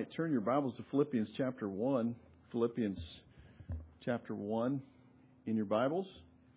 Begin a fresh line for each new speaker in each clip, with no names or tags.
right, turn your Bibles to Philippians chapter 1. Philippians chapter 1 in your Bibles.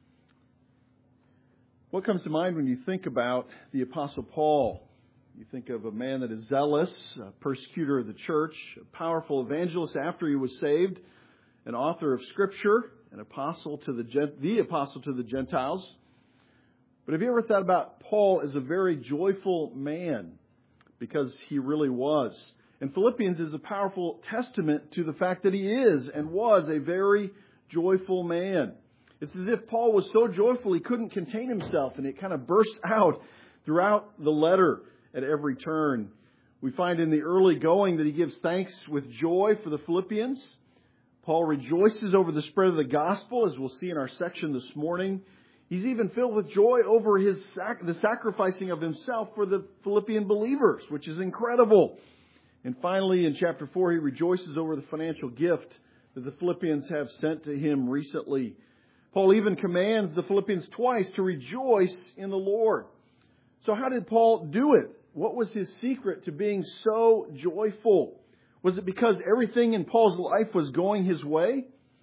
What comes to mind when you think about the Apostle Paul? You think of a man that is zealous, a persecutor of the church, a powerful evangelist after he was saved, an author of Scripture, an apostle to the apostle to the Gentiles. But have you ever thought about Paul as a very joyful man? Because he really was. And Philippians is a powerful testament to the fact that he is and was a very joyful man. It's as if Paul was so joyful he couldn't contain himself, and it kind of bursts out throughout the letter at every turn. We find in the early going that he gives thanks with joy for the Philippians. Paul rejoices over the spread of the gospel, as we'll see in our section this morning. He's even filled with joy over the sacrificing of himself for the Philippian believers, which is incredible. And finally, in chapter 4, he rejoices over the financial gift that the Philippians have sent to him recently. Paul even commands the Philippians twice to rejoice in the Lord. So how did Paul do it? What was his secret to being so joyful? Was it because everything in Paul's life was going his way?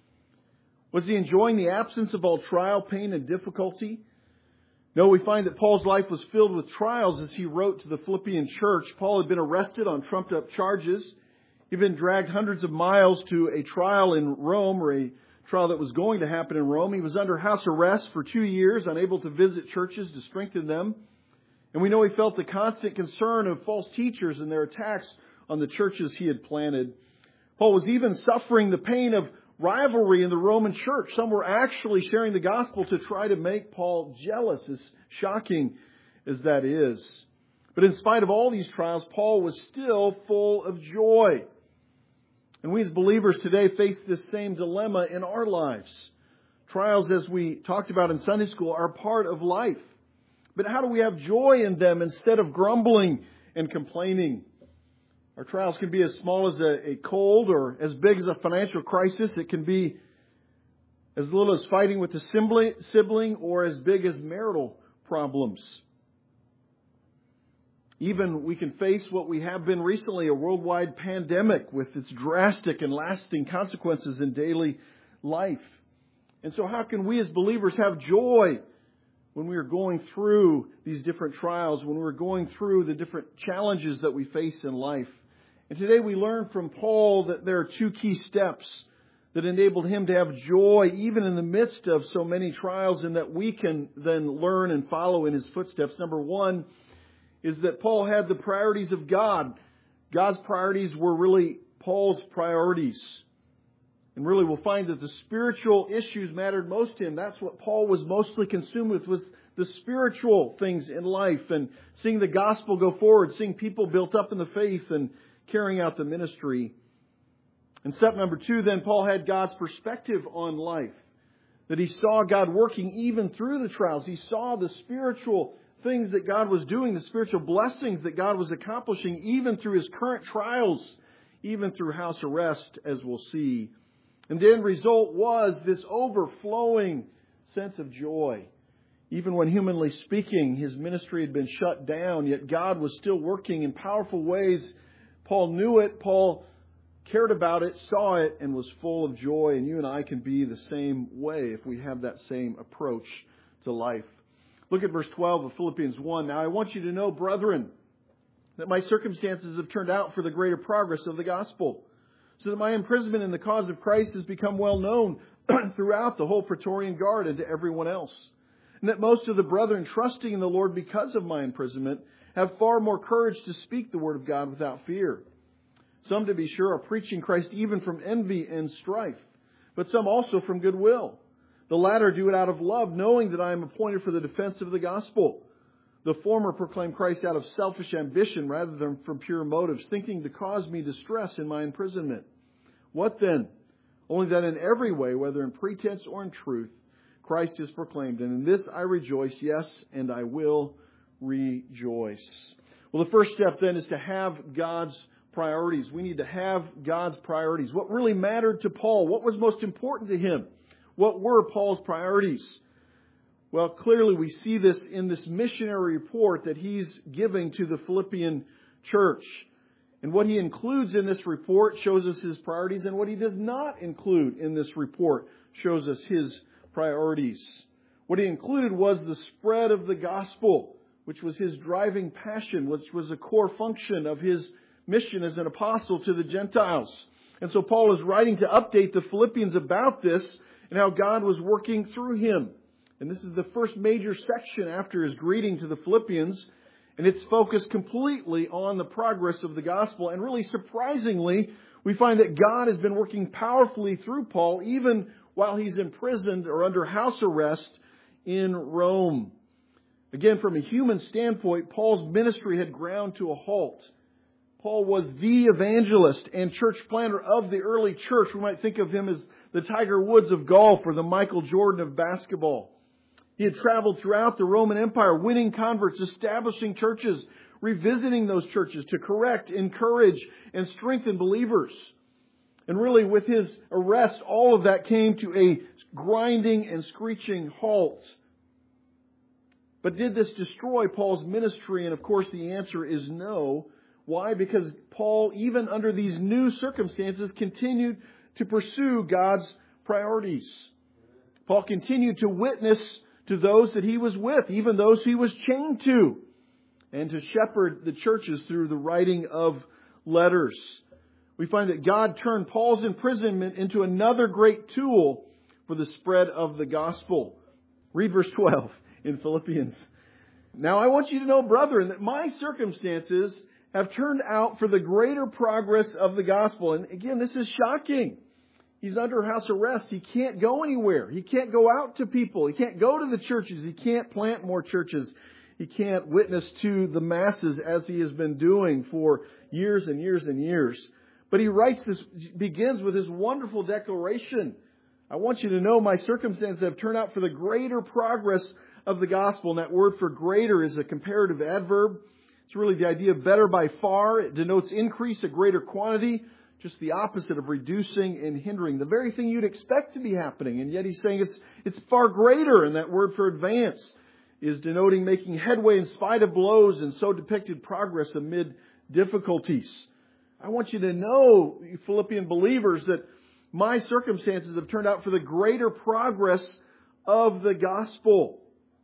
Was he enjoying the absence of all trial, pain, and difficulty? No, we find that Paul's life was filled with trials as he wrote to the Philippian church. Paul had been arrested on trumped-up charges. He'd been dragged hundreds of miles to a trial in Rome, or a trial that was going to happen in Rome. He was under house arrest for 2 years, unable to visit churches to strengthen them. And we know he felt the constant concern of false teachers and their attacks on the churches he had planted. Paul was even suffering the pain of rivalry in the Roman church. Some were actually sharing the gospel to try to make Paul jealous, as shocking as that is. But in spite of all these trials, Paul was still full of joy. And we as believers today face this same dilemma in our lives. Trials, as we talked about in Sunday school, are part of life. But how do we have joy in them instead of grumbling and complaining? Our trials can be as small as a cold or as big as a financial crisis. It can be as little as fighting with a sibling or as big as marital problems. Even we can face what we have been recently, a worldwide pandemic with its drastic and lasting consequences in daily life. And so how can we as believers have joy when we are going through these different trials, when we're going through the different challenges that we face in life? And today we learn from Paul that there are 2 key steps that enabled him to have joy even in the midst of so many trials, and that we can then learn and follow in his footsteps. Number 1 is that Paul had the priorities of God. God's priorities were really Paul's priorities. And really we'll find that the spiritual issues mattered most to him. That's what Paul was mostly consumed with, was the spiritual things in life, and seeing the gospel go forward, seeing people built up in the faith and carrying out the ministry. And step number 2, then, Paul had God's perspective on life. That he saw God working even through the trials. He saw the spiritual things that God was doing, the spiritual blessings that God was accomplishing, even through his current trials, even through house arrest, as we'll see. And the end result was this overflowing sense of joy. Even when, humanly speaking, his ministry had been shut down, yet God was still working in powerful ways. Paul knew it, Paul cared about it, saw it, and was full of joy. And you and I can be the same way if we have that same approach to life. Look at verse 12 of Philippians 1. Now I want you to know, brethren, that my circumstances have turned out for the greater progress of the gospel, so that my imprisonment in the cause of Christ has become well known throughout the whole Praetorian Guard and to everyone else. And that most of the brethren, trusting in the Lord because of my imprisonment, have far more courage to speak the word of God without fear. Some, to be sure, are preaching Christ even from envy and strife, but some also from goodwill. The latter do it out of love, knowing that I am appointed for the defense of the gospel. The former proclaim Christ out of selfish ambition rather than from pure motives, thinking to cause me distress in my imprisonment. What then? Only that in every way, whether in pretense or in truth, Christ is proclaimed. And in this I rejoice, yes, and I will rejoice. Well, the first step then is to have God's priorities. We need to have God's priorities. What really mattered to Paul? What was most important to him? What were Paul's priorities? Well, clearly we see this in this missionary report that he's giving to the Philippian church. And what he includes in this report shows us his priorities, and what he does not include in this report shows us his priorities. What he included was the spread of the gospel, which was his driving passion, which was a core function of his mission as an apostle to the Gentiles. And so Paul is writing to update the Philippians about this and how God was working through him. And this is the first major section after his greeting to the Philippians. And it's focused completely on the progress of the gospel. And really surprisingly, we find that God has been working powerfully through Paul even while he's imprisoned or under house arrest in Rome. Again, from a human standpoint, Paul's ministry had ground to a halt. Paul was the evangelist and church planter of the early church. We might think of him as the Tiger Woods of golf or the Michael Jordan of basketball. He had traveled throughout the Roman Empire, winning converts, establishing churches, revisiting those churches to correct, encourage, and strengthen believers. And really, with his arrest, all of that came to a grinding and screeching halt. But did this destroy Paul's ministry? And of course, the answer is no. Why? Because Paul, even under these new circumstances, continued to pursue God's priorities. Paul continued to witness to those that he was with, even those he was chained to, and to shepherd the churches through the writing of letters. We find that God turned Paul's imprisonment into another great tool for the spread of the gospel. Read verse 12 in Philippians. Now I want you to know, brethren, that my circumstances have turned out for the greater progress of the gospel. And again, this is shocking. He's under house arrest. He can't go anywhere. He can't go out to people. He can't go to the churches. He can't plant more churches. He can't witness to the masses as he has been doing for years and years and years. But he writes this, begins with this wonderful declaration. I want you to know my circumstances have turned out for the greater progress of the gospel. And that word for greater is a comparative adverb. It's really the idea of better by far. It denotes increase, a greater quantity. Just the opposite of reducing and hindering. The very thing you'd expect to be happening. And yet he's saying it's far greater. And that word for advance is denoting making headway in spite of blows, and so depicted progress amid difficulties. I want you to know, you Philippian believers, that my circumstances have turned out for the greater progress of the gospel.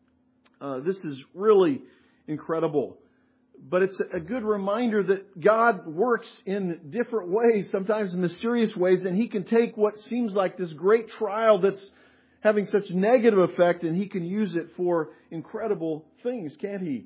This is really incredible. But it's a good reminder that God works in different ways, sometimes mysterious ways, and He can take what seems like this great trial that's having such negative effect, and He can use it for incredible things, can't He?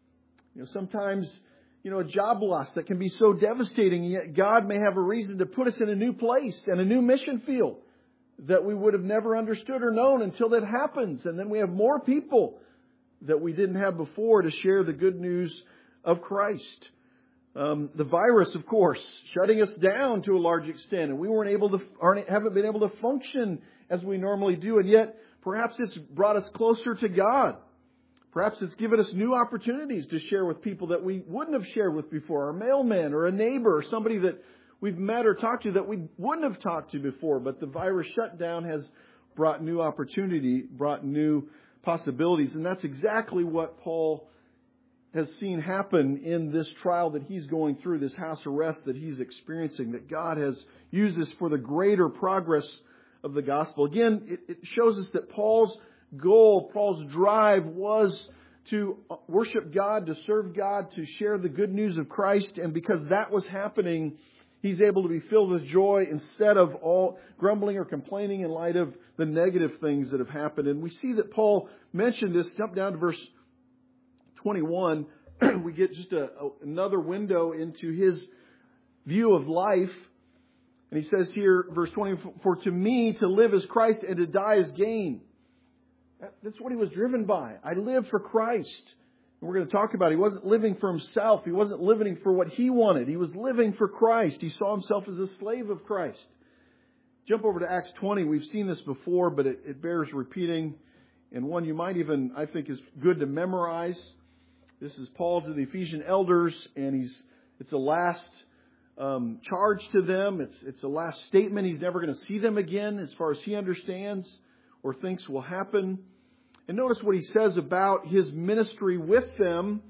Sometimes, a job loss that can be so devastating, and yet God may have a reason to put us in a new place and a new mission field that we would have never understood or known until that happens. And then we have more people that we didn't have before to share the good news of Christ. The virus, of course, shutting us down to a large extent, and we haven't been able to function as we normally do, and yet perhaps it's brought us closer to God. Perhaps it's given us new opportunities to share with people that we wouldn't have shared with before, our mailman or a neighbor or somebody that we've met or talked to that we wouldn't have talked to before. But the virus shutdown has brought new opportunity, brought new possibilities, and that's exactly what Paul has seen happen in this trial that he's going through, this house arrest that he's experiencing, that God has used this for the greater progress of the gospel. Again, it shows us that Paul's goal, Paul's drive was to worship God, to serve God, to share the good news of Christ. And because that was happening, he's able to be filled with joy instead of all grumbling or complaining in light of the negative things that have happened. And we see that Paul mentioned this. Jump down to verse 21. We get just another window into his view of life. And he says here, verse 20, for to me to live is Christ and to die is gain. That's what he was driven by. I live for Christ. And we're going to talk about it. He wasn't living for himself. He wasn't living for what he wanted. He was living for Christ. He saw himself as a slave of Christ. Jump over to Acts 20. We've seen this before, but it bears repeating. And one you might even, I think, is good to memorize. This is Paul to the Ephesian elders, and it's a last charge to them. It's a last statement. He's never going to see them again as far as he understands or thinks will happen. And notice what he says about his ministry with them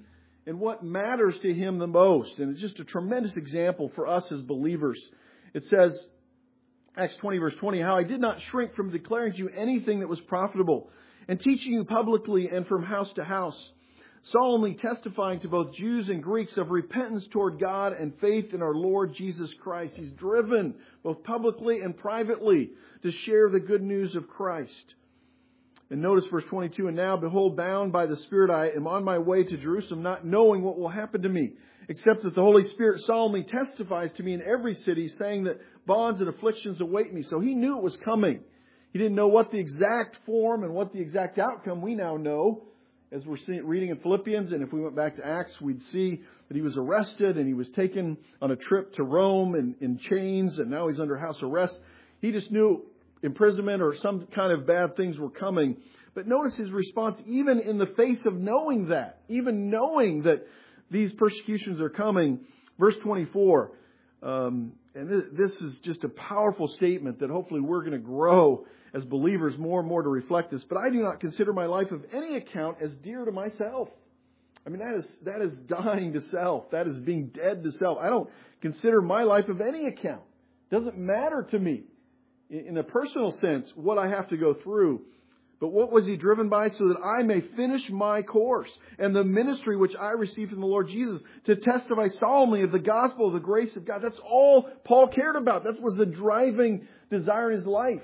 and what matters to him the most. And it's just a tremendous example for us as believers. It says, Acts 20 verse 20, how I did not shrink from declaring to you anything that was profitable, and teaching you publicly and from house to house, solemnly testifying to both Jews and Greeks of repentance toward God and faith in our Lord Jesus Christ. He's driven both publicly and privately to share the good news of Christ. And notice verse 22, and now, behold, bound by the Spirit, I am on my way to Jerusalem, not knowing what will happen to me, except that the Holy Spirit solemnly testifies to me in every city, saying that bonds and afflictions await me. So he knew it was coming. He didn't know what the exact form and what the exact outcome we now know, as we're reading in Philippians. And if we went back to Acts, we'd see that he was arrested and he was taken on a trip to Rome in chains, and now he's under house arrest. He just knew imprisonment or some kind of bad things were coming. But notice his response, even in the face of knowing that, even knowing that these persecutions are coming. Verse 24, and this is just a powerful statement that hopefully we're going to grow as believers more and more to reflect this. But I do not consider my life of any account as dear to myself. I mean, that is dying to self. That is being dead to self. I don't consider my life of any account. It doesn't matter to me, in a personal sense, what I have to go through. But what was he driven by? So that I may finish my course and the ministry which I received from the Lord Jesus, to testify solemnly of the gospel of the grace of God. That's all Paul cared about. That was the driving desire in his life.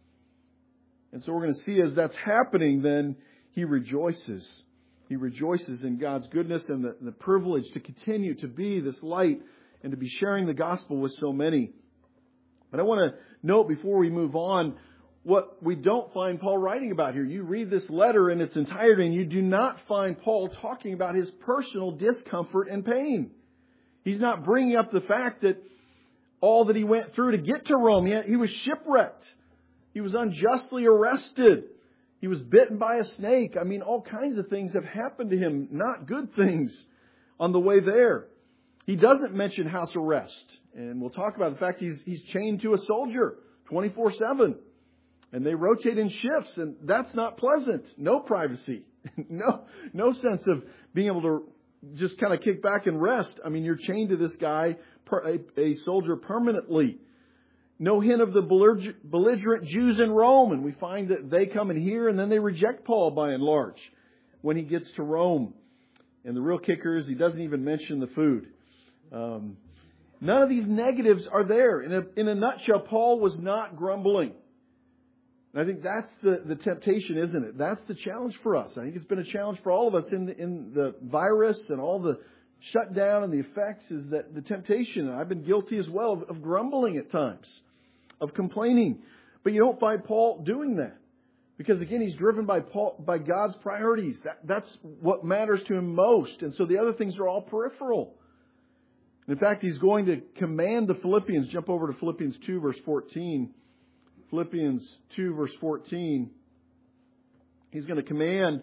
And so we're going to see as that's happening, then he rejoices. He rejoices in God's goodness and the privilege to continue to be this light and to be sharing the gospel with so many. But I want to note before we move on what we don't find Paul writing about here. You read this letter in its entirety and you do not find Paul talking about his personal discomfort and pain. He's not bringing up the fact that all that he went through to get to Rome, he was shipwrecked. He was unjustly arrested. He was bitten by a snake. I mean, all kinds of things have happened to him, not good things, on the way there. He doesn't mention house arrest. And we'll talk about the fact he's chained to a soldier 24/7. And they rotate in shifts, and that's not pleasant. No privacy. No sense of being able to just kind of kick back and rest. I mean, you're chained to this guy, a soldier, permanently. No hint of the belligerent Jews in Rome. And we find that they come and hear, and then they reject Paul by and large when he gets to Rome. And the real kicker is he doesn't even mention the food. None of these negatives are there. In a nutshell, Paul was not grumbling. And I think that's the temptation, isn't it? That's the challenge for us. I think it's been a challenge for all of us in the virus and all the shutdown and the effects, is that the temptation, and I've been guilty as well, of grumbling at times, of complaining. But you don't find Paul doing that. Because again, he's driven by God's priorities. That's what matters to him most. And so the other things are all peripheral. In fact, he's going to command the Philippians. Jump over to Philippians 2, verse 14. Philippians 2, verse 14. He's going to command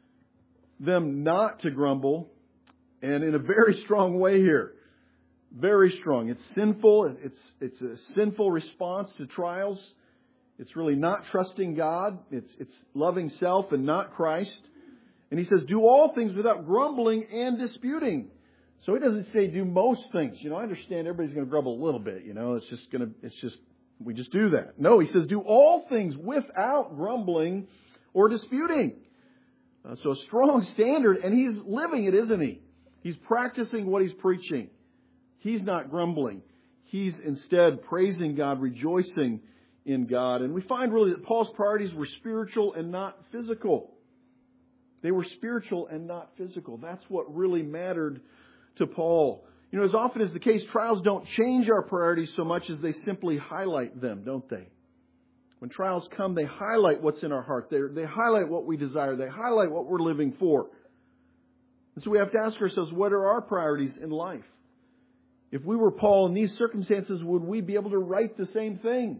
them not to grumble. And in a very strong way here. Very strong. It's sinful. It's a sinful response to trials. It's really not trusting God. It's loving self and not Christ. And he says, do all things without grumbling and disputing. So he doesn't say do most things. I understand everybody's going to grumble a little bit. We just do that. No, he says do all things without grumbling or disputing. So a strong standard, and he's living it, isn't he? He's practicing what he's preaching. He's not grumbling. He's instead praising God, rejoicing in God. And we find really that Paul's priorities were spiritual and not physical. They were spiritual and not physical. That's what really mattered to Paul. As often is the case, trials don't change our priorities so much as they simply highlight them, don't they? When trials come, they highlight what's in our heart. They highlight what we desire. They highlight what we're living for. And so we have to ask ourselves, what are our priorities in life? If we were Paul in these circumstances, would we be able to write the same thing?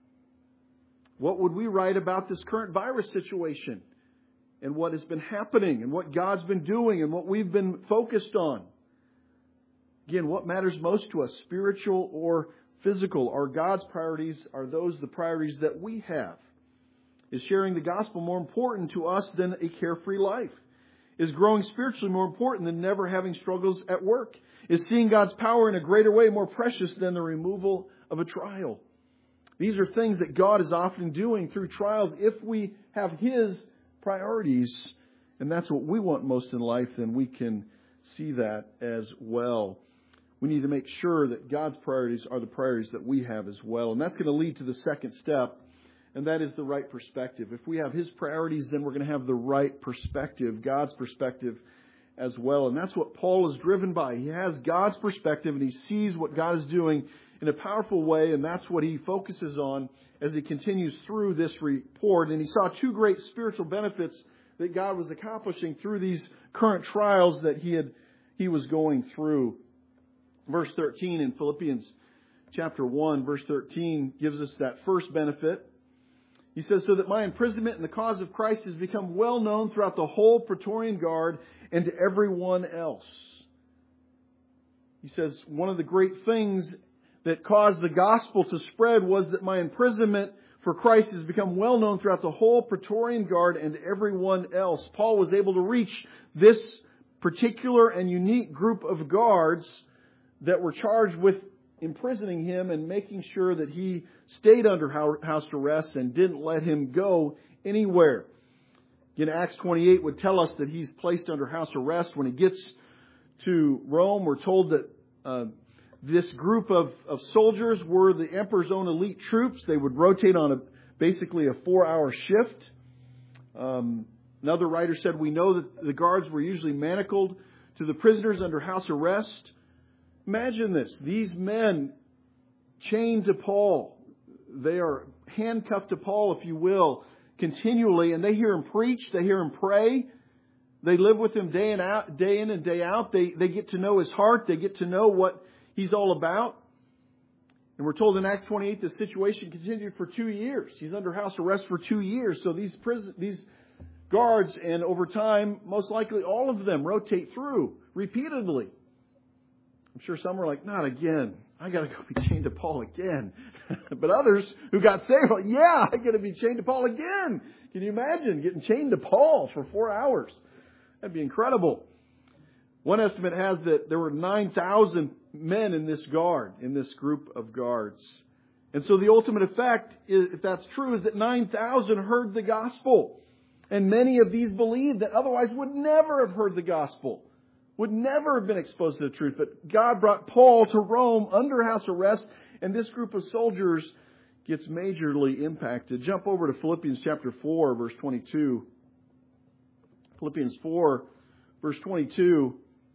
What would we write about this current virus situation and what has been happening and what God's been doing and what we've been focused on? Again, what matters most to us, spiritual or physical? Are God's priorities, are those the priorities that we have? Is sharing the gospel more important to us than a carefree life? Is growing spiritually more important than never having struggles at work? Is seeing God's power in a greater way more precious than the removal of a trial? These are things that God is often doing through trials. If we have His priorities, and that's what we want most in life, then we can see that as well. We need to make sure that God's priorities are the priorities that we have as well. And that's going to lead to the second step, and that is the right perspective. If we have His priorities, then we're going to have the right perspective, God's perspective as well. And that's what Paul is driven by. He has God's perspective, and he sees what God is doing in a powerful way, and that's what he focuses on as he continues through this report. And he saw two great spiritual benefits that God was accomplishing through these current trials that he was going through. Verse 13 in Philippians chapter 1, verse 13 gives us that first benefit. He says, so that my imprisonment in the cause of Christ has become well known throughout the whole Praetorian Guard and to everyone else. He says, one of the great things that caused the gospel to spread was that my imprisonment for Christ has become well known throughout the whole Praetorian Guard and everyone else. Paul was able to reach this particular and unique group of guards that were charged with imprisoning him and making sure that he stayed under house arrest and didn't let him go anywhere. Again, Acts 28 would tell us that he's placed under house arrest. When he gets to Rome, we're told that this group of soldiers were the emperor's own elite troops. They would rotate on basically a 4-hour shift. Another writer said, we know that the guards were usually manacled to the prisoners under house arrest. Imagine this. These men chained to Paul. They are handcuffed to Paul, if you will, continually. And they hear him preach. They hear him pray. They live with him day in and day out. They get to know his heart. They get to know what he's all about. And we're told in Acts 28 the situation continued for 2 years. He's under house arrest for 2 years. So these guards, and over time, most likely all of them rotate through repeatedly. I'm sure some were like, not again. I got to go be chained to Paul again. But others who got saved, like, yeah, I got to be chained to Paul again. Can you imagine getting chained to Paul for 4 hours? That'd be incredible. One estimate has that there were 9,000 men in this guard, in this group of guards. And so the ultimate effect, if that's true, is that 9,000 heard the gospel. And many of these believed that otherwise would never have heard the gospel, would never have been exposed to the truth. But God brought Paul to Rome under house arrest, and this group of soldiers gets majorly impacted. Jump over to Philippians chapter 4, verse 22. Philippians 4, verse 22.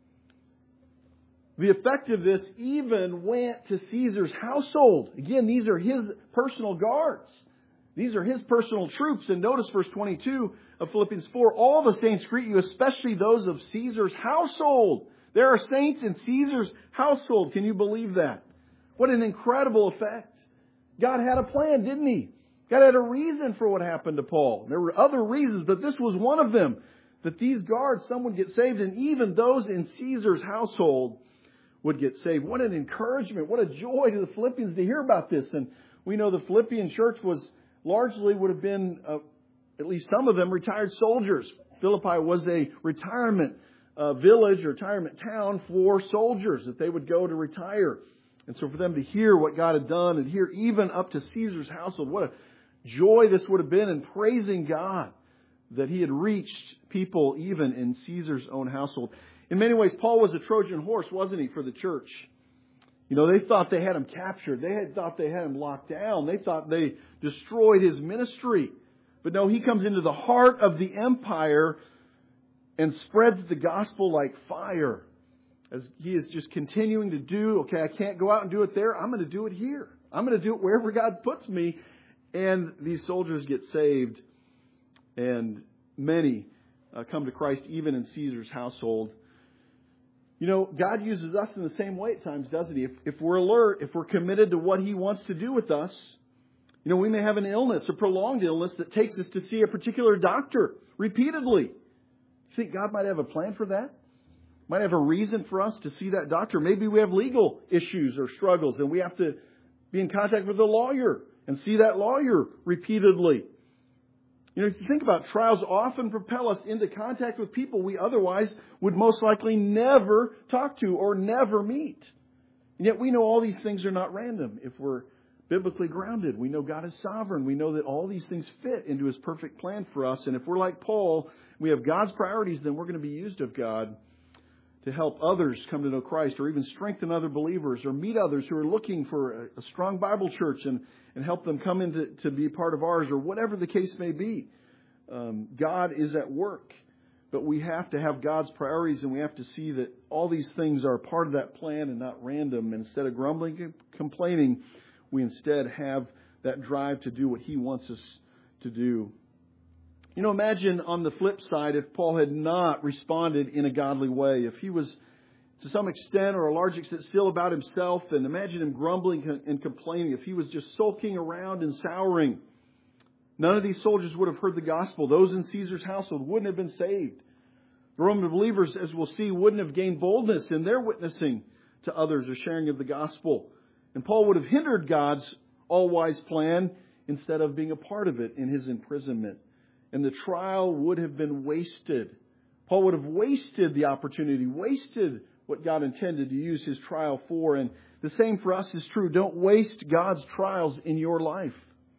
The effect of this even went to Caesar's household. Again, these are his personal guards. These are his personal troops. And notice verse 22 of Philippians 4. All the saints greet you, especially those of Caesar's household. There are saints in Caesar's household. Can you believe that? What an incredible effect. God had a plan, didn't He? God had a reason for what happened to Paul. There were other reasons, but this was one of them. That these guards, some would get saved, and even those in Caesar's household would get saved. What an encouragement. What a joy to the Philippians to hear about this. And we know the Philippian church would have been, at least some of them, retired soldiers. Philippi was a retirement village or retirement town for soldiers that they would go to retire. And so for them to hear what God had done and hear even up to Caesar's household, what a joy this would have been, in praising God that He had reached people even in Caesar's own household. In many ways, Paul was a Trojan horse, wasn't he, for the church? You know, they thought they had him captured. They thought they had him locked down. They thought they destroyed his ministry. But no, he comes into the heart of the empire and spreads the gospel like fire. As he is just continuing to do, okay, I can't go out and do it there. I'm going to do it here. I'm going to do it wherever God puts me. And these soldiers get saved. And many come to Christ even in Caesar's household. You know, God uses us in the same way at times, doesn't He? If we're alert, if we're committed to what He wants to do with us, you know, we may have an illness, a prolonged illness that takes us to see a particular doctor repeatedly. You think God might have a plan for that? Might have a reason for us to see that doctor. Maybe we have legal issues or struggles and we have to be in contact with a lawyer and see that lawyer repeatedly. If you think about it, trials often propel us into contact with people we otherwise would most likely never talk to or never meet. And yet we know all these things are not random. If we're biblically grounded, we know God is sovereign. We know that all these things fit into His perfect plan for us. And if we're like Paul, we have God's priorities, then we're going to be used of God to help others come to know Christ, or even strengthen other believers, or meet others who are looking for a strong Bible church and help them come in to be part of ours, or whatever the case may be. God is at work, but we have to have God's priorities, and we have to see that all these things are part of that plan and not random. And instead of grumbling and complaining, we instead have that drive to do what He wants us to do. Imagine on the flip side if Paul had not responded in a godly way. If he was, to some extent or a large extent, still about himself, and imagine him grumbling and complaining. If he was just sulking around and souring, none of these soldiers would have heard the gospel. Those in Caesar's household wouldn't have been saved. The Roman believers, as we'll see, wouldn't have gained boldness in their witnessing to others or sharing of the gospel. And Paul would have hindered God's all-wise plan instead of being a part of it in his imprisonment. And the trial would have been wasted. Paul would have wasted the opportunity, wasted what God intended to use his trial for. And the same for us is true. Don't waste God's trials in your life.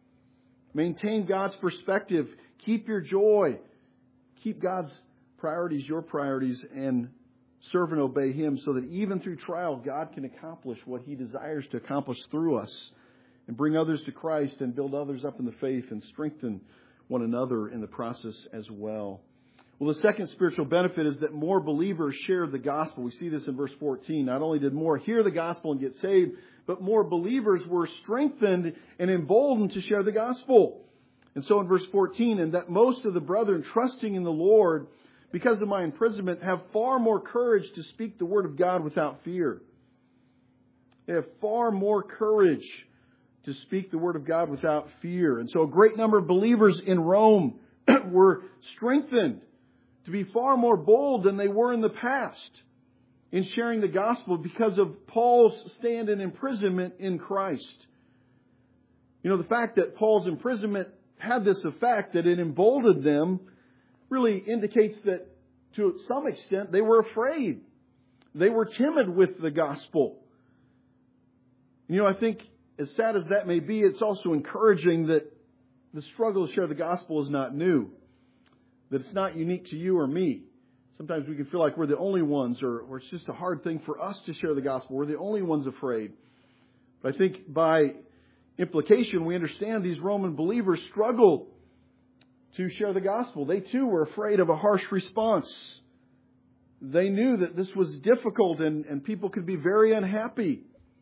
Maintain God's perspective. Keep your joy. Keep God's priorities your priorities, and serve and obey Him, so that even through trial, God can accomplish what He desires to accomplish through us, and bring others to Christ and build others up in the faith and strengthen one another in the process as well. Well, the second spiritual benefit is that more believers share the gospel. We see this in verse 14. Not only did more hear the gospel and get saved, but more believers were strengthened and emboldened to share the gospel. And so in verse 14, and that most of the brethren trusting in the Lord, because of my imprisonment, have far more courage to speak the word of God without fear. They have far more courage to speak the word of God without fear. And so a great number of believers in Rome were strengthened to be far more bold than they were in the past in sharing the gospel because of Paul's stand and imprisonment in Christ. The fact that Paul's imprisonment had this effect, that it emboldened them, really indicates that to some extent they were afraid. They were timid with the gospel. I think, as sad as that may be, it's also encouraging that the struggle to share the gospel is not new. That it's not unique to you or me. Sometimes we can feel like we're the only ones, or it's just a hard thing for us to share the gospel. We're the only ones afraid. But I think by implication, we understand these Roman believers struggled to share the gospel. They too were afraid of a harsh response. They knew that this was difficult and people could be very unhappy.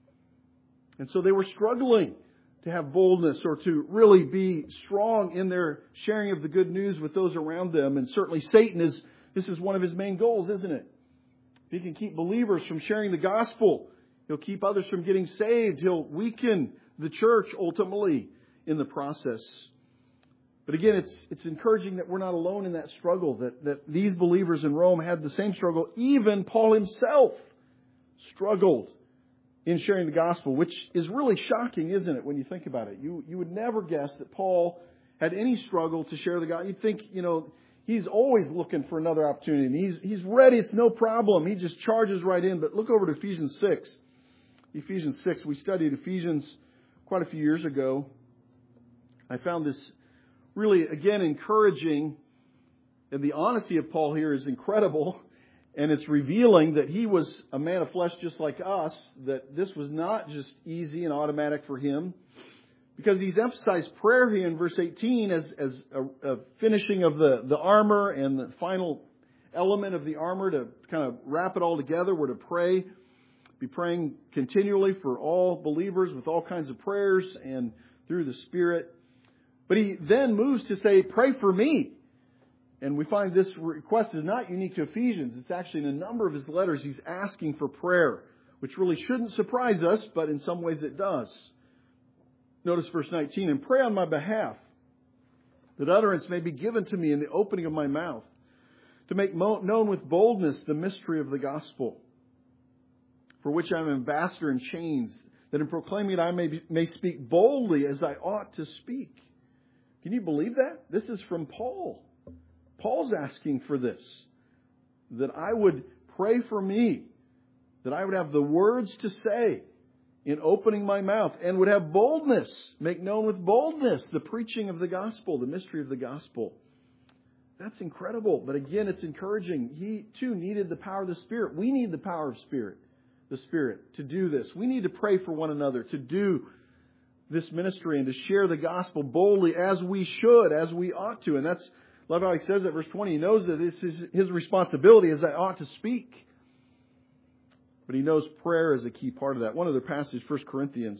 And so they were struggling to have boldness or to really be strong in their sharing of the good news with those around them. And certainly this is one of his main goals, isn't it? If he can keep believers from sharing the gospel, he'll keep others from getting saved. He'll weaken the church ultimately in the process. But again, it's encouraging that we're not alone in that struggle, that these believers in Rome had the same struggle. Even Paul himself struggled in sharing the gospel, which is really shocking, isn't it, when you think about it? You would never guess that Paul had any struggle to share the gospel. You'd think, he's always looking for another opportunity. And he's ready. It's no problem. He just charges right in. But look over to Ephesians 6. Ephesians 6, we studied Ephesians quite a few years ago. I found this really, again, encouraging. And the honesty of Paul here is incredible. And it's revealing that he was a man of flesh just like us, that this was not just easy and automatic for him. Because he's emphasized prayer here in verse 18 as a finishing of the armor and the final element of the armor to kind of wrap it all together. We're to pray, be praying continually for all believers with all kinds of prayers and through the Spirit. But he then moves to say, pray for me. And we find this request is not unique to Ephesians. It's actually in a number of his letters he's asking for prayer, which really shouldn't surprise us, but in some ways it does. Notice verse 19, and pray on my behalf, that utterance may be given to me in the opening of my mouth, to make known with boldness the mystery of the gospel, for which I am an ambassador in chains, that in proclaiming it I may speak boldly as I ought to speak. Can you believe that? This is from Paul. Paul's asking for this. That I would pray for me. That I would have the words to say in opening my mouth and would have boldness. Make known with boldness the preaching of the gospel, the mystery of the gospel. That's incredible. But again, it's encouraging. He too needed the power of the Spirit. We need the power of the Spirit to do this. We need to pray for one another, to do this ministry and to share the gospel boldly as we should, as we ought to. And that's, love how he says it, verse 20. He knows that it's his responsibility as I ought to speak. But he knows prayer is a key part of that. One other passage, 1 Corinthians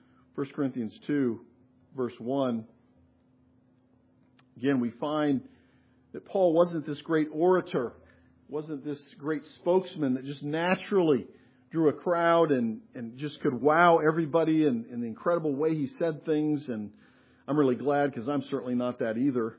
2, verse 1. Again, we find that Paul wasn't this great orator, wasn't this great spokesman that just naturally drew a crowd and just could wow everybody in the incredible way he said things. And I'm really glad, because I'm certainly not that either.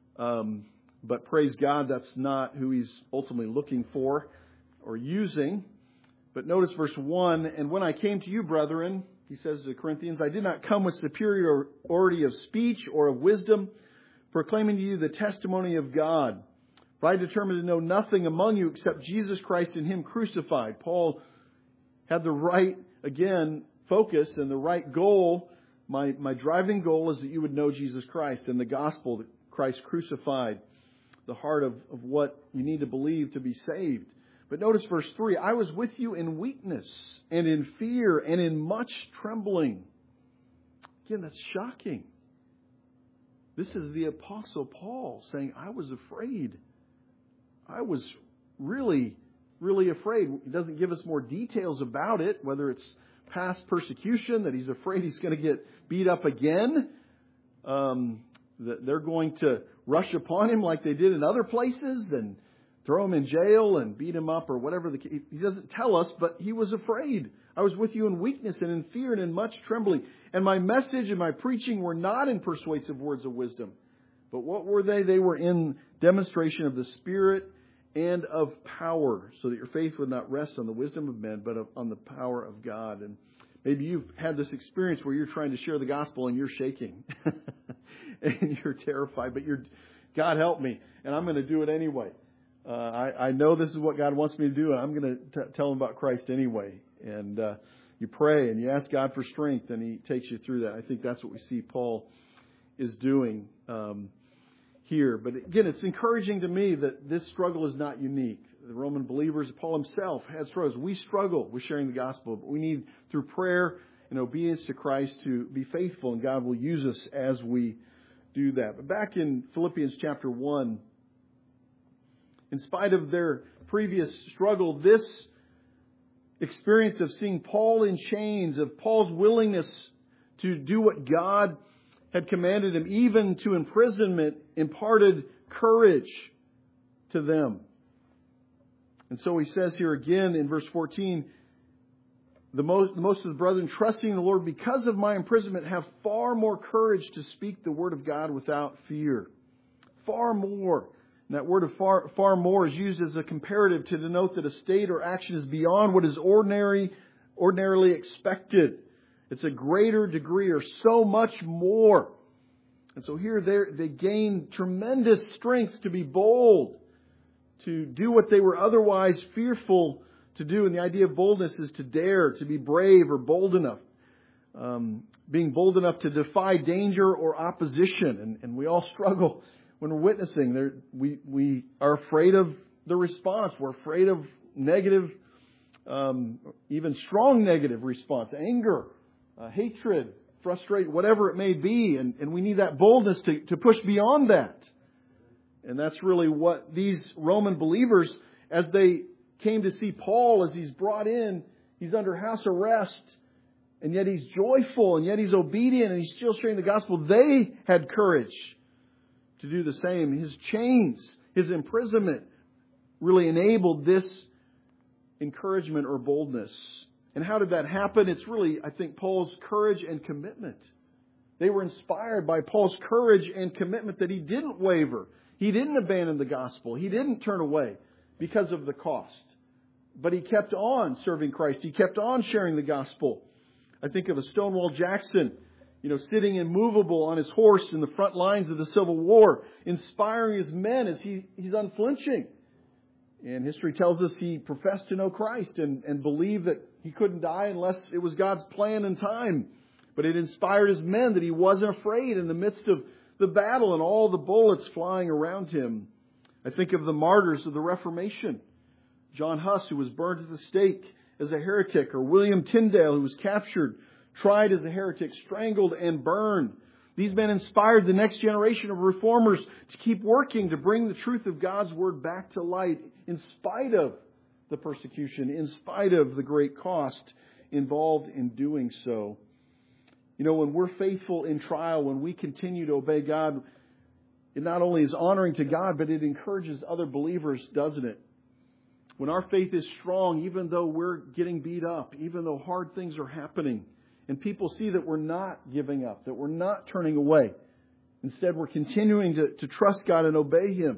But praise God, that's not who he's ultimately looking for or using. But notice verse 1, and when I came to you, brethren, he says to the Corinthians, I did not come with superiority of speech or of wisdom, proclaiming to you the testimony of God. For I determined to know nothing among you except Jesus Christ and Him crucified. Paul had the right, again, focus and the right goal. My driving goal is that you would know Jesus Christ and the gospel, that Christ crucified, the heart of what you need to believe to be saved. But notice verse 3, I was with you in weakness and in fear and in much trembling. Again, that's shocking. This is the Apostle Paul saying, I was afraid. I was really, really afraid. He doesn't give us more details about it, whether it's past persecution, that he's afraid he's going to get beat up again, that they're going to rush upon him like they did in other places and throw him in jail and beat him up or whatever. He doesn't tell us, but he was afraid. I was with you in weakness and in fear and in much trembling. And my message and my preaching were not in persuasive words of wisdom. But what were they? They were in demonstration of the Spirit and of power, so that your faith would not rest on the wisdom of men, but on the power of God. And maybe you've had this experience where you're trying to share the gospel and you're shaking. And you're terrified, but God help me, and I'm going to do it anyway. I know this is what God wants me to do, and I'm going to tell him about Christ anyway. And you pray and you ask God for strength, and He takes you through that. I think that's what we see Paul is doing here. But again, it's encouraging to me that this struggle is not unique. The Roman believers, Paul himself had struggles. We struggle with sharing the gospel, but we need, through prayer and obedience to Christ, to be faithful, and God will use us as we do that. But back in Philippians chapter 1, in spite of their previous struggle, this experience of seeing Paul in chains, of Paul's willingness to do what God had commanded him, even to imprisonment, imparted courage to them. And so he says here again in verse 14, the most of the brethren, trusting in the Lord because of my imprisonment, have far more courage to speak the word of God without fear. Far more. And that word of far more is used as a comparative to denote that a state or action is beyond what is ordinarily expected. It's a greater degree or so much more. And so here they gain tremendous strength to be bold, to do what they were otherwise fearful to do. And the idea of boldness is to dare, to be brave or bold enough. Being bold enough to defy danger or opposition. And we all struggle when we're witnessing. We are afraid of the response. We're afraid of negative, even strong negative response. Anger, hatred, frustration, whatever it may be. And we need that boldness to push beyond that. And that's really what these Roman believers, as they came to see Paul, as he's brought in, he's under house arrest, and yet he's joyful, and yet he's obedient, and he's still sharing the gospel. They had courage to do the same. His chains, his imprisonment really enabled this encouragement or boldness. And how did that happen? It's really, I think, Paul's courage and commitment. They were inspired by Paul's courage and commitment that he didn't waver. He didn't abandon the gospel. He didn't turn away because of the cost. But he kept on serving Christ. He kept on sharing the gospel. I think of a Stonewall Jackson. sitting immovable on his horse in the front lines of the Civil War, inspiring his men as he's unflinching. And history tells us he professed to know Christ and believed that he couldn't die unless it was God's plan and time. But it inspired his men that he wasn't afraid in the midst of the battle and all the bullets flying around him. I think of the martyrs of the Reformation. John Huss, who was burned at the stake as a heretic, or William Tyndale, who was captured, tried as a heretic, strangled and burned. These men inspired the next generation of reformers to keep working to bring the truth of God's Word back to light in spite of the persecution, in spite of the great cost involved in doing so. When we're faithful in trial, when we continue to obey God, it not only is honoring to God, but it encourages other believers, doesn't it? When our faith is strong, even though we're getting beat up, even though hard things are happening, and people see that we're not giving up, that we're not turning away, instead we're continuing to trust God and obey Him,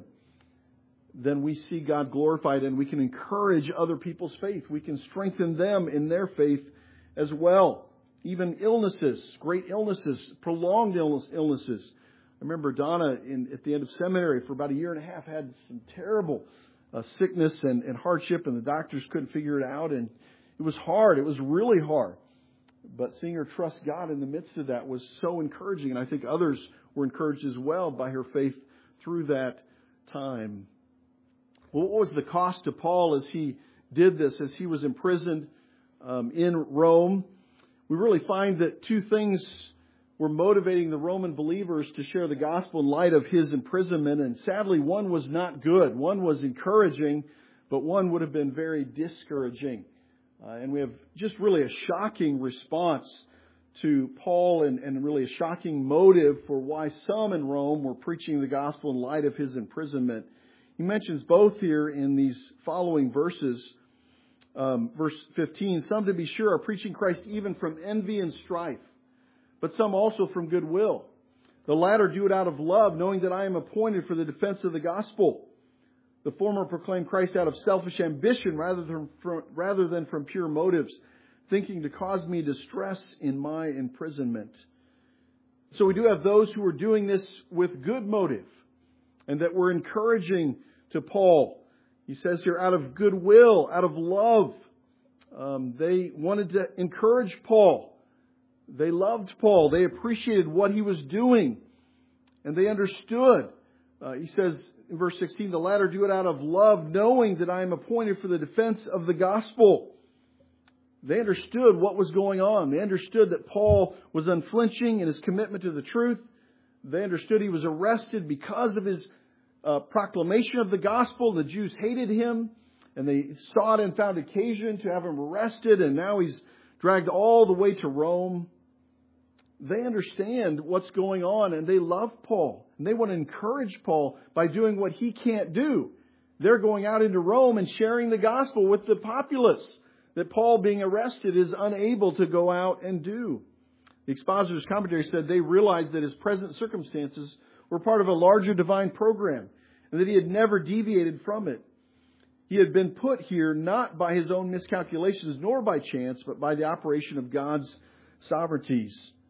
then we see God glorified and we can encourage other people's faith. We can strengthen them in their faith as well. Even illnesses, great illnesses, prolonged illnesses. I remember Donna at the end of seminary for about a year and a half had some terrible sickness and hardship, and the doctors couldn't figure it out. And it was hard. It was really hard. But seeing her trust God in the midst of that was so encouraging. And I think others were encouraged as well by her faith through that time. Well, what was the cost to Paul as he did this, as he was imprisoned in Rome? We really find that two things were motivating the Roman believers to share the gospel in light of his imprisonment. And sadly, one was not good. One was encouraging, but one would have been very discouraging. And we have just really a shocking response to Paul and really a shocking motive for why some in Rome were preaching the gospel in light of his imprisonment. He mentions both here in these following verses. Verse 15, some to be sure are preaching Christ even from envy and strife, but some also from goodwill. The latter do it out of love, knowing that I am appointed for the defense of the gospel. The former proclaim Christ out of selfish ambition rather than from pure motives, thinking to cause me distress in my imprisonment. So we do have those who are doing this with good motive, and that we're encouraging to Paul. He says here, out of goodwill, out of love. They wanted to encourage Paul. They loved Paul. They appreciated what he was doing. And they understood. He says in verse 16, the latter do it out of love, knowing that I am appointed for the defense of the gospel. They understood what was going on. They understood that Paul was unflinching in his commitment to the truth. They understood he was arrested because of his proclamation of the gospel. The Jews hated him, and they sought and found occasion to have him arrested, and now he's dragged all the way to Rome. They understand what's going on, and they love Paul, and they want to encourage Paul by doing what he can't do. They're going out into Rome and sharing the gospel with the populace that Paul, being arrested, is unable to go out and do. The expositor's commentary said they realized that his present circumstances were part of a larger divine program, and that he had never deviated from it. He had been put here not by his own miscalculations nor by chance, but by the operation of God's sovereignty.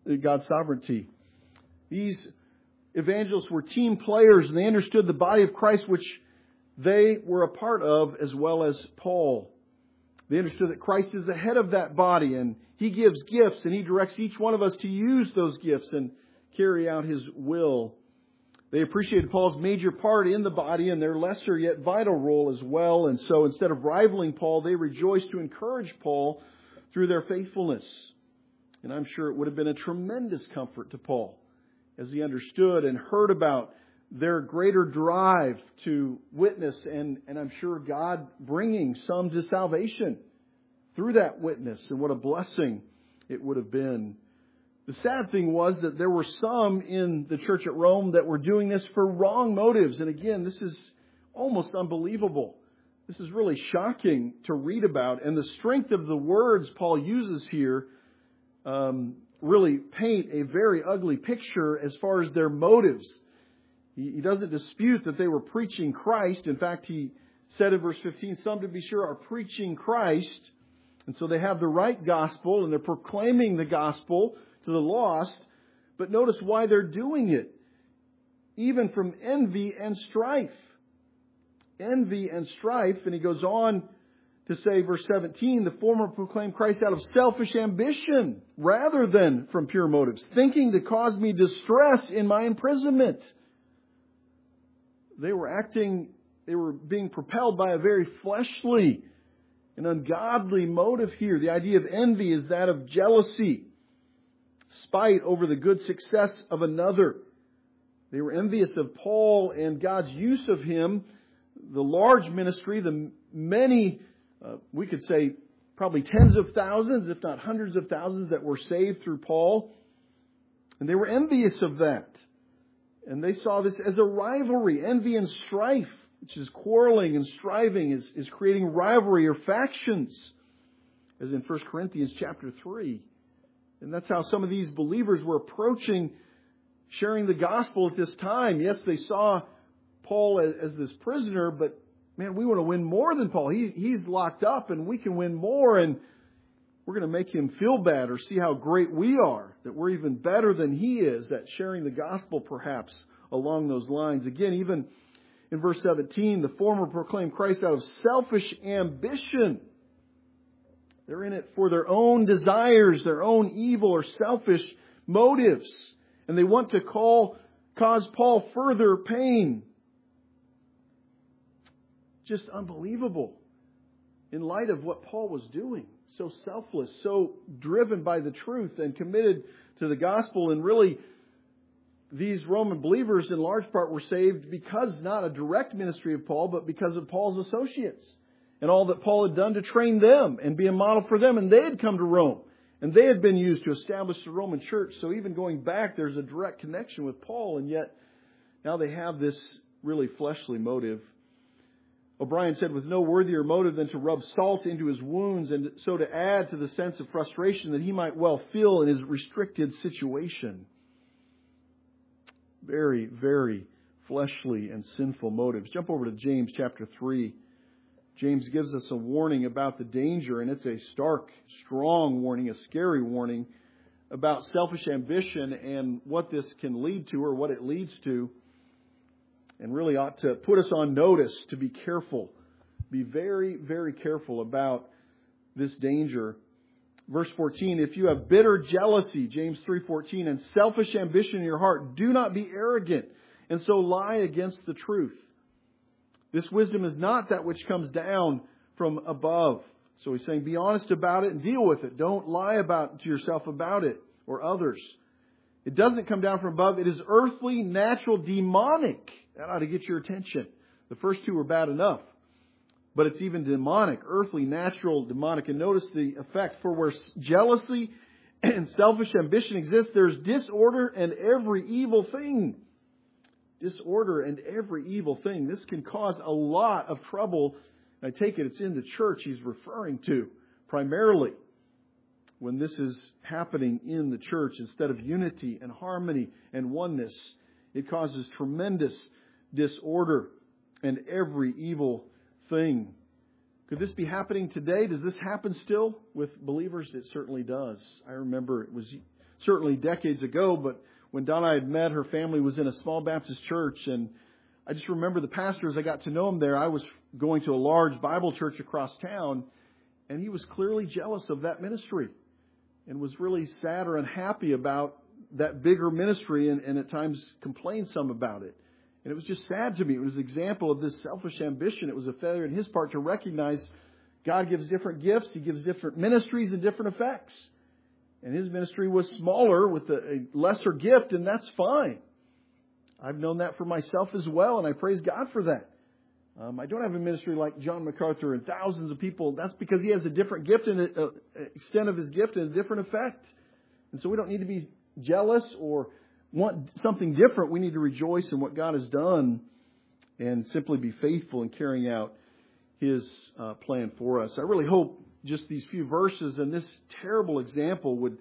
These evangelists were team players, and they understood the body of Christ, which they were a part of, as well as Paul. They understood that Christ is the head of that body, and He gives gifts, and He directs each one of us to use those gifts and carry out His will. They appreciated Paul's major part in the body and their lesser yet vital role as well. And so instead of rivaling Paul, they rejoiced to encourage Paul through their faithfulness. And I'm sure it would have been a tremendous comfort to Paul as he understood and heard about their greater drive to witness, and I'm sure God bringing some to salvation through that witness. And what a blessing it would have been. The sad thing was that there were some in the church at Rome that were doing this for wrong motives. And again, this is almost unbelievable. This is really shocking to read about. And the strength of the words Paul uses here really paint a very ugly picture as far as their motives. He doesn't dispute that they were preaching Christ. In fact, he said in verse 15, some to be sure are preaching Christ. And so they have the right gospel and they're proclaiming the gospel to the lost. But notice why they're doing it. Even from envy and strife. Envy and strife. And he goes on to say, verse 17, the former proclaim Christ out of selfish ambition rather than from pure motives, thinking to cause me distress in my imprisonment. They were being propelled by a very fleshly and ungodly motive here. The idea of envy is that of jealousy, spite over the good success of another. They were envious of Paul and God's use of him, the large ministry, the many, we could say probably tens of thousands, if not hundreds of thousands that were saved through Paul. And they were envious of that. And they saw this as a rivalry, envy and strife, which is quarreling and striving, is creating rivalry or factions, as in 1 Corinthians chapter 3. And that's how some of these believers were approaching sharing the gospel at this time. Yes, they saw Paul as this prisoner, but man, we want to win more than Paul. He's locked up and we can win more, and we're going to make him feel bad or see how great we are, that we're even better than he is, that sharing the gospel perhaps along those lines. Again, even in verse 17, the former proclaim Christ out of selfish ambition. They're in it for their own desires, their own evil or selfish motives. And they want to cause Paul further pain. Just unbelievable in light of what Paul was doing. So selfless, so driven by the truth and committed to the gospel. And really, these Roman believers in large part were saved because not a direct ministry of Paul, but because of Paul's associates and all that Paul had done to train them and be a model for them. And they had come to Rome and they had been used to establish the Roman church. So even going back, there's a direct connection with Paul. And yet now they have this really fleshly motive. O'Brien said, with no worthier motive than to rub salt into his wounds and so to add to the sense of frustration that he might well feel in his restricted situation. Very, very fleshly and sinful motives. Jump over to James chapter 3. James gives us a warning about the danger, and it's a stark, strong warning, a scary warning about selfish ambition and what this can lead to or what it leads to. And really ought to put us on notice to be careful. Be very, very careful about this danger. Verse 14, if you have bitter jealousy, James 3:14, and selfish ambition in your heart, do not be arrogant and so lie against the truth. This wisdom is not that which comes down from above. So he's saying be honest about it and deal with it. Don't lie to yourself about it or others. It doesn't come down from above. It is earthly, natural, demonic. That ought to get your attention. The first two were bad enough. But it's even demonic, earthly, natural, demonic. And notice the effect. For where jealousy and selfish ambition exist, there's disorder and every evil thing. Disorder and every evil thing. This can cause a lot of trouble. I take it it's in the church he's referring to primarily. When this is happening in the church, instead of unity and harmony and oneness, it causes tremendous disorder and every evil thing. Could this be happening today? Does this happen still with believers? It certainly does. I remember it was certainly decades ago, but when Donna had met, her family was in a small Baptist church, and I just remember the pastor, as I got to know him there, I was going to a large Bible church across town, and he was clearly jealous of that ministry and was really sad or unhappy about that bigger ministry and at times complained some about it. And it was just sad to me. It was an example of this selfish ambition. It was a failure on his part to recognize God gives different gifts. He gives different ministries and different effects. And his ministry was smaller with a lesser gift, and that's fine. I've known that for myself as well, and I praise God for that. I don't have a ministry like John MacArthur and thousands of people. That's because he has a different gift and extent of his gift and a different effect. And so we don't need to be jealous or want something different. We need to rejoice in what God has done and simply be faithful in carrying out His plan for us. I really hope just these few verses and this terrible example would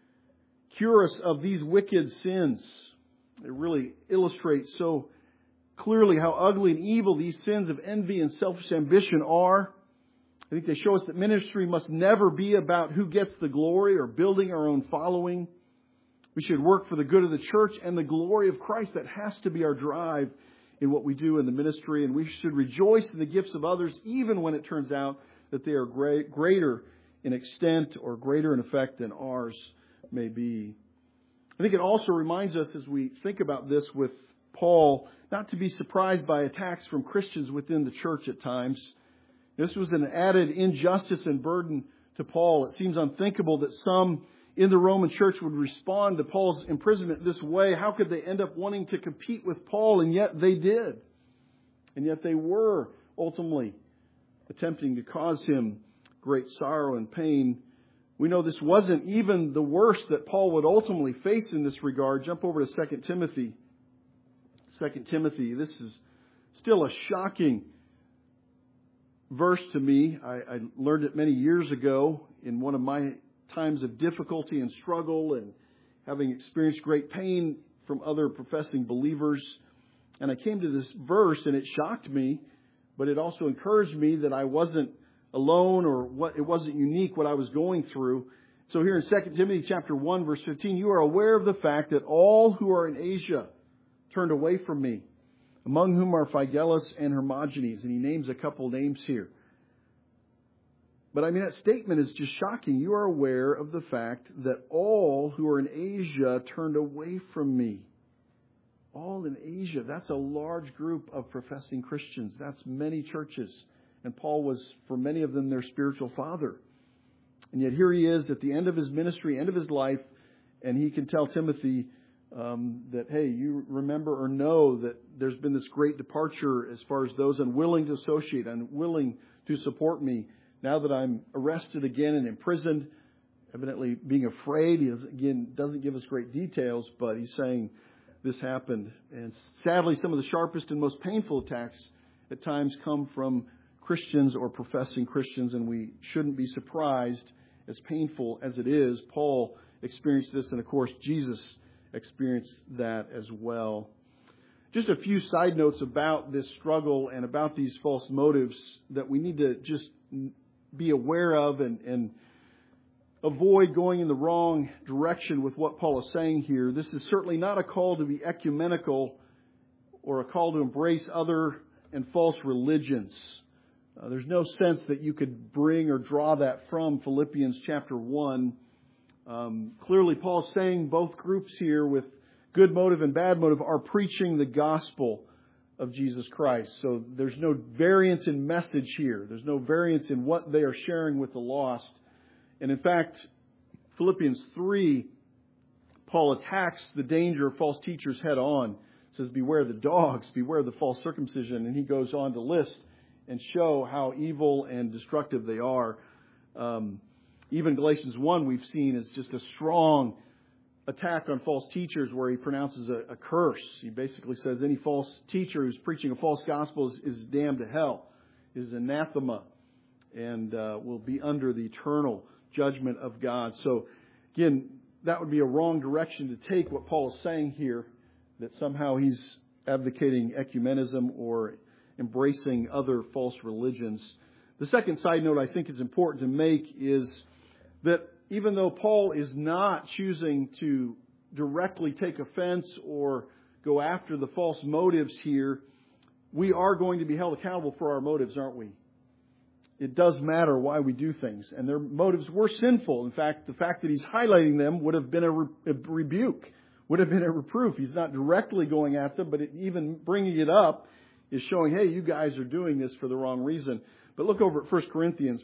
cure us of these wicked sins. It really illustrates so clearly how ugly and evil these sins of envy and selfish ambition are. I think they show us that ministry must never be about who gets the glory or building our own following. We should work for the good of the church and the glory of Christ. That has to be our drive in what we do in the ministry. And we should rejoice in the gifts of others, even when it turns out that they are greater in extent or greater in effect than ours may be. I think it also reminds us, as we think about this with Paul, not to be surprised by attacks from Christians within the church at times. This was an added injustice and burden to Paul. It seems unthinkable that some in the Roman church would respond to Paul's imprisonment this way. How could they end up wanting to compete with Paul? And yet they did. And yet they were ultimately attempting to cause him great sorrow and pain. We know this wasn't even the worst that Paul would ultimately face in this regard. Jump over to 2 Timothy. 2 Timothy, this is still a shocking verse to me. I learned it many years ago in one of my times of difficulty and struggle and having experienced great pain from other professing believers. And I came to this verse and it shocked me, but it also encouraged me that I wasn't alone or it wasn't unique what I was going through. So here in 2 Timothy chapter 1 verse 15, you are aware of the fact that all who are in Asia turned away from me, among whom are Phygelus and Hermogenes. And he names a couple names here. But I mean, that statement is just shocking. You are aware of the fact that all who are in Asia turned away from me. All in Asia. That's a large group of professing Christians. That's many churches. And Paul was, for many of them, their spiritual father. And yet here he is at the end of his ministry, end of his life, and he can tell Timothy that, hey, you remember or know that there's been this great departure as far as those unwilling to associate, unwilling to support me. Now that I'm arrested again and imprisoned, evidently being afraid, he doesn't give us great details, but he's saying this happened. And sadly, some of the sharpest and most painful attacks at times come from Christians or professing Christians, and we shouldn't be surprised, as painful as it is. Paul experienced this, and of course, Jesus experienced that as well. Just a few side notes about this struggle and about these false motives that we need to just be aware of and avoid going in the wrong direction with what Paul is saying here. This is certainly not a call to be ecumenical or a call to embrace other and false religions. There's no sense that you could bring or draw that from Philippians chapter 1. Clearly, Paul's saying both groups here with good motive and bad motive are preaching the gospel of Jesus Christ. So there's no variance in message here. There's no variance in what they are sharing with the lost. And in fact, Philippians 3, Paul attacks the danger of false teachers head on. It says, beware the dogs, beware the false circumcision. And he goes on to list and show how evil and destructive they are. Even Galatians 1 we've seen is just a strong attack on false teachers where he pronounces a curse. He basically says any false teacher who's preaching a false gospel is damned to hell, is anathema, and will be under the eternal judgment of God. So again, that would be a wrong direction to take what Paul is saying here, that somehow he's advocating ecumenism or embracing other false religions. The second side note I think is important to make is that even though Paul is not choosing to directly take offense or go after the false motives here, we are going to be held accountable for our motives, aren't we? It does matter why we do things. And their motives were sinful. In fact, the fact that he's highlighting them would have been a rebuke, would have been a reproof. He's not directly going at them, but even bringing it up is showing, hey, you guys are doing this for the wrong reason. But look over at 1 Corinthians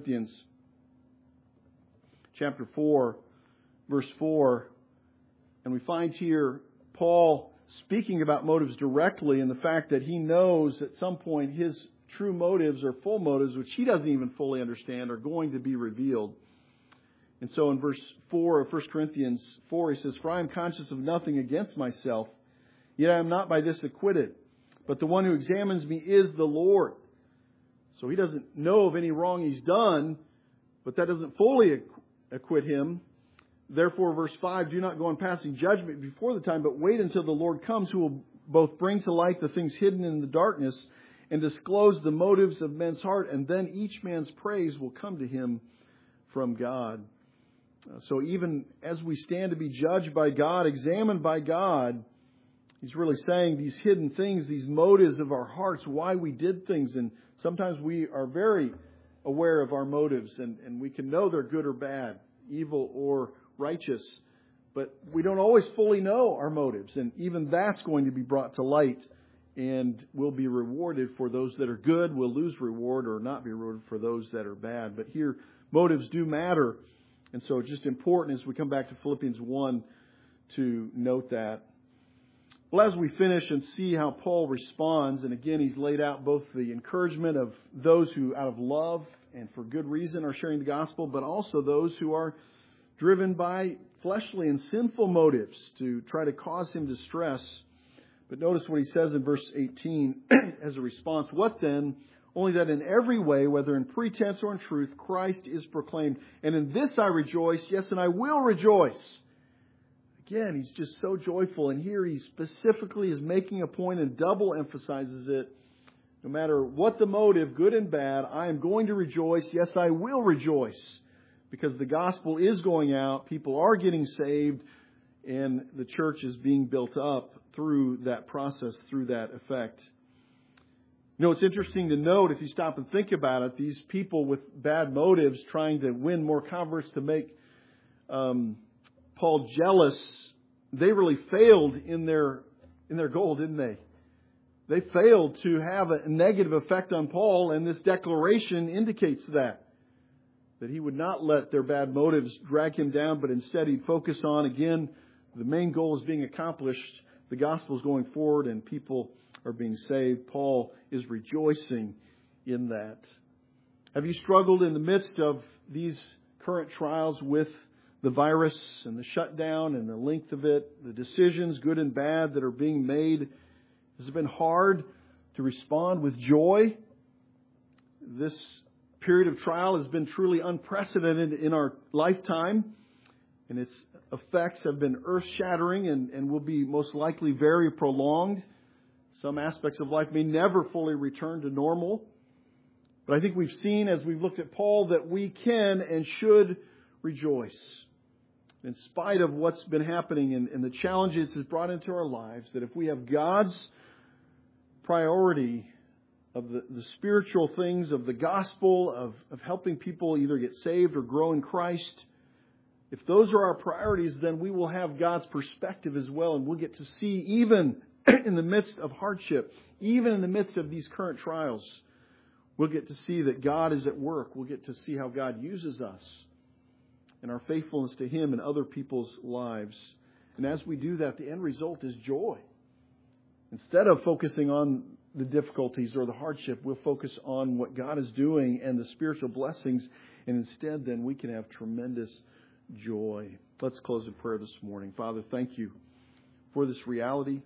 chapter 4, verse 4. And we find here Paul speaking about motives directly and the fact that he knows at some point his true motives or full motives, which he doesn't even fully understand, are going to be revealed. And so in verse 4 of 1 Corinthians 4, he says, for I am conscious of nothing against myself, yet I am not by this acquitted. But the one who examines me is the Lord. So he doesn't know of any wrong he's done, but that doesn't fully acquit him. Therefore, verse 5, do not go on passing judgment before the time, but wait until the Lord comes, who will both bring to light the things hidden in the darkness and disclose the motives of men's heart, and then each man's praise will come to him from God. So even as we stand to be judged by God, examined by God, He's really saying these hidden things, these motives of our hearts, why we did things. And sometimes we are very aware of our motives, and we can know they're good or bad, evil or righteous. But we don't always fully know our motives. And even that's going to be brought to light and will be rewarded for those that are good. Will lose reward or not be rewarded for those that are bad. But here, motives do matter. And so it's just important as we come back to Philippians 1 to note that. Well, as we finish and see how Paul responds, and again, he's laid out both the encouragement of those who out of love and for good reason are sharing the gospel, but also those who are driven by fleshly and sinful motives to try to cause him distress. But notice what he says in verse 18 as a response. What then? Only that in every way, whether in pretense or in truth, Christ is proclaimed. And in this I rejoice, yes, and I will rejoice. Again, he's just so joyful. And here he specifically is making a point and double emphasizes it. No matter what the motive, good and bad, I am going to rejoice. Yes, I will rejoice. Because the gospel is going out, people are getting saved, and the church is being built up through that process, through that effect. You know, it's interesting to note, if you stop and think about it, these people with bad motives trying to win more converts to make Paul jealous, they really failed in their goal, didn't they? They failed to have a negative effect on Paul, and this declaration indicates that he would not let their bad motives drag him down, but instead he'd focus on, again, the main goal is being accomplished, the gospel is going forward, and people are being saved. Paul is rejoicing in that. Have you struggled in the midst of these current trials with the virus and the shutdown and the length of it, the decisions, good and bad, that are being made? Has it been hard to respond with joy? This period of trial has been truly unprecedented in our lifetime, and its effects have been earth-shattering and will be most likely very prolonged. Some aspects of life may never fully return to normal. But I think we've seen, as we've looked at Paul, that we can and should rejoice. In spite of what's been happening and the challenges it's brought into our lives, that if we have God's priority of the spiritual things, of the gospel, of helping people either get saved or grow in Christ, if those are our priorities, then we will have God's perspective as well. And we'll get to see, even in the midst of hardship, even in the midst of these current trials, we'll get to see that God is at work. We'll get to see how God uses us and our faithfulness to Him in other people's lives. And as we do that, the end result is joy. Instead of focusing on the difficulties or the hardship, we'll focus on what God is doing and the spiritual blessings. And instead, then, we can have tremendous joy. Let's close in prayer this morning. Father, thank you for this reality.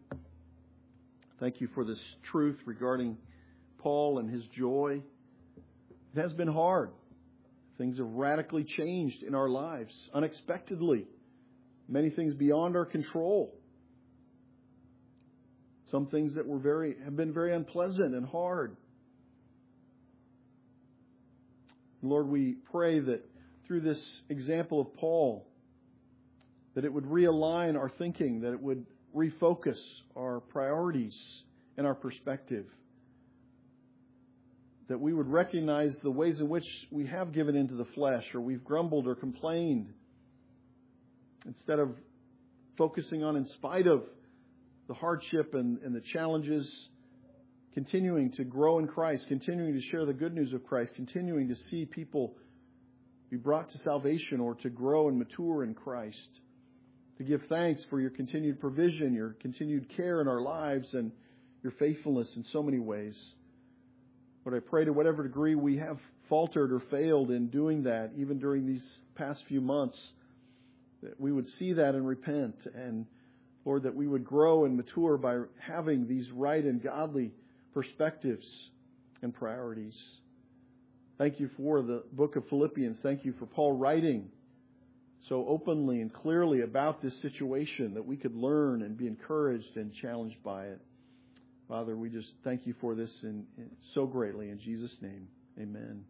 Thank you for this truth regarding Paul and his joy. It has been hard. Things have radically changed in our lives, unexpectedly. Many things beyond our control. Some things that have been very unpleasant and hard. Lord, we pray that through this example of Paul, that it would realign our thinking, that it would refocus our priorities and our perspective. That we would recognize the ways in which we have given into the flesh, or we've grumbled or complained, instead of focusing on, in spite of the hardship and the challenges, continuing to grow in Christ, continuing to share the good news of Christ, continuing to see people be brought to salvation or to grow and mature in Christ. To give thanks for your continued provision, your continued care in our lives, and your faithfulness in so many ways. But I pray to whatever degree we have faltered or failed in doing that, even during these past few months, that we would see that and repent. And Lord, that we would grow and mature by having these right and godly perspectives and priorities. Thank you for the book of Philippians. Thank you for Paul writing so openly and clearly about this situation, that we could learn and be encouraged and challenged by it. Father, we just thank you for this so greatly. In Jesus' name, amen.